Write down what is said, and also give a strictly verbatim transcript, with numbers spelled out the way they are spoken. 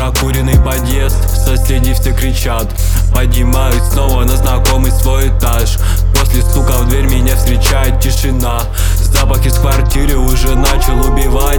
накуренный подъезд, соседи все кричат. Поднимаюсь снова на знакомый свой этаж. После стука в дверь меня встречает тишина. Запах из квартиры уже начал убивать